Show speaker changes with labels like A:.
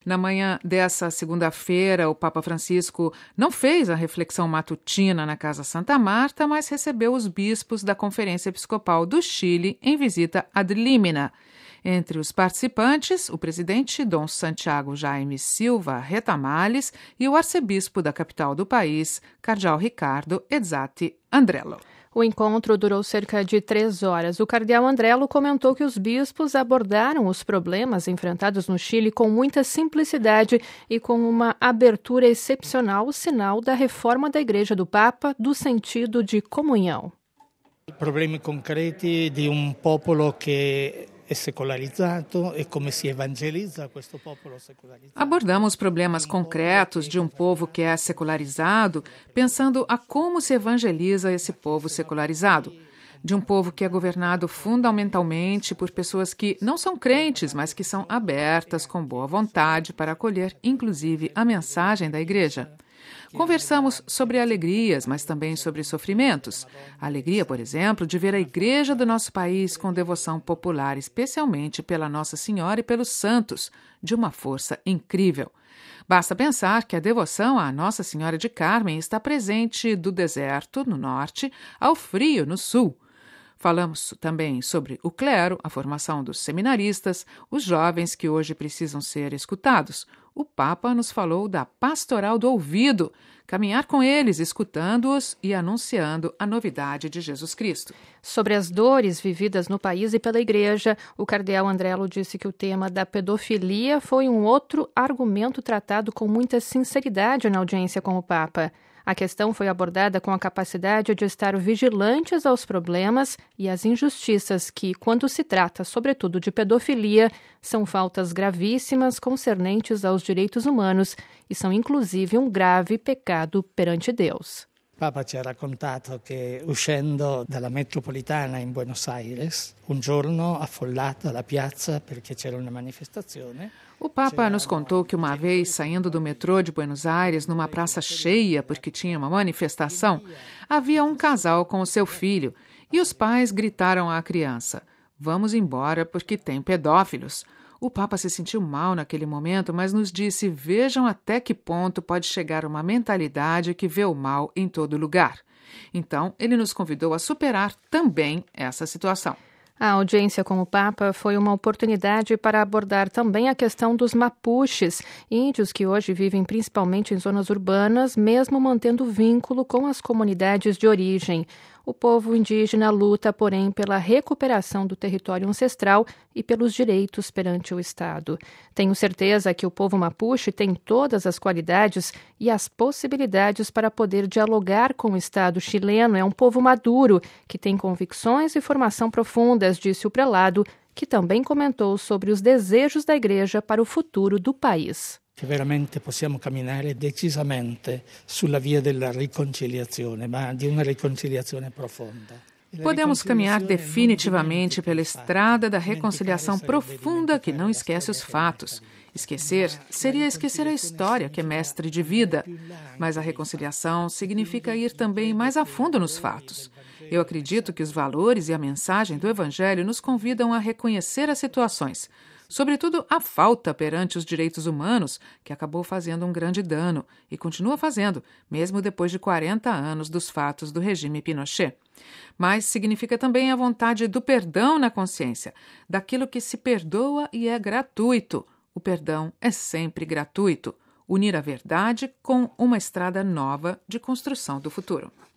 A: Na manhã dessa segunda-feira, o Papa Francisco não fez a reflexão matutina na Casa Santa Marta, mas recebeu os bispos da Conferência Episcopal do Chile em visita ad limina. Entre os participantes, o presidente Dom Santiago Jaime Silva Retamales e o arcebispo da capital do país, cardeal Ricardo Ezzati Andrello.
B: O encontro durou cerca de 3 horas. O cardeal Andrello comentou que os bispos abordaram os problemas enfrentados no Chile com muita simplicidade e com uma abertura excepcional, sinal da reforma da Igreja do Papa do sentido de comunhão.
C: Problemi concreti di un popolo che é secularizado e como se evangeliza questo popolo secularizado.
A: Abordamos problemas concretos de um povo que é secularizado, pensando a como se evangeliza esse povo secularizado. De um povo que é governado fundamentalmente por pessoas que não são crentes, mas que são abertas, com boa vontade, para acolher, inclusive, a mensagem da Igreja. Conversamos sobre alegrias, mas também sobre sofrimentos. A alegria, por exemplo, de ver a Igreja do nosso país com devoção popular, especialmente pela Nossa Senhora e pelos santos, de uma força incrível. Basta pensar que a devoção à Nossa Senhora de Carmen está presente do deserto, no norte, ao frio, no sul. Falamos também sobre o clero, a formação dos seminaristas, os jovens que hoje precisam ser escutados. O Papa nos falou da pastoral do ouvido, caminhar com eles, escutando-os e anunciando a novidade de Jesus Cristo.
B: Sobre as dores vividas no país e pela Igreja, o cardeal Andrello disse que o tema da pedofilia foi um outro argumento tratado com muita sinceridade na audiência com o Papa. A questão foi abordada com a capacidade de estar vigilantes aos problemas e às injustiças que, quando se trata, sobretudo, de pedofilia, são faltas gravíssimas concernentes aos direitos humanos e são, inclusive, um grave pecado perante Deus.
C: Il Papa ci ha raccontato che uscendo dalla metropolitana in Buenos Aires, un giorno affollata la piazza perché c'era una manifestazione.
A: O Papa nos contou que uma vez, saindo do metrô de Buenos Aires, numa praça cheia porque tinha uma manifestação, havia um casal com o seu filho e os pais gritaram à criança: "Vamos embora porque tem pedófilos." O Papa se sentiu mal naquele momento, mas nos disse: vejam até que ponto pode chegar uma mentalidade que vê o mal em todo lugar. Então, ele nos convidou a superar também essa situação.
B: A audiência com o Papa foi uma oportunidade para abordar também a questão dos mapuches, índios que hoje vivem principalmente em zonas urbanas, mesmo mantendo vínculo com as comunidades de origem. O povo indígena luta, porém, pela recuperação do território ancestral e pelos direitos perante o Estado. Tenho certeza que o povo mapuche tem todas as qualidades e as possibilidades para poder dialogar com o Estado chileno. É um povo maduro, que tem convicções e formação profundas, disse o prelado, que também comentou sobre os desejos da Igreja para o futuro do país.
C: Che veramente possiamo camminare decisamente sulla via della riconciliazione, ma di una riconciliazione profonda.
A: Podemos caminhar definitivamente pela estrada da reconciliação profunda que não esquece os fatos. Esquecer seria esquecer a história, que é mestre de vida. Mas a reconciliação significa ir também mais a fundo nos fatos. Eu acredito que os valores e a mensagem do Evangelho nos convidam a reconhecer as situações, sobretudo a falta perante os direitos humanos, que acabou fazendo um grande dano e continua fazendo, mesmo depois de 40 anos dos fatos do regime Pinochet. Mas significa também a vontade do perdão na consciência, daquilo que se perdoa e é gratuito. O perdão é sempre gratuito. Unir a verdade com uma estrada nova de construção do futuro.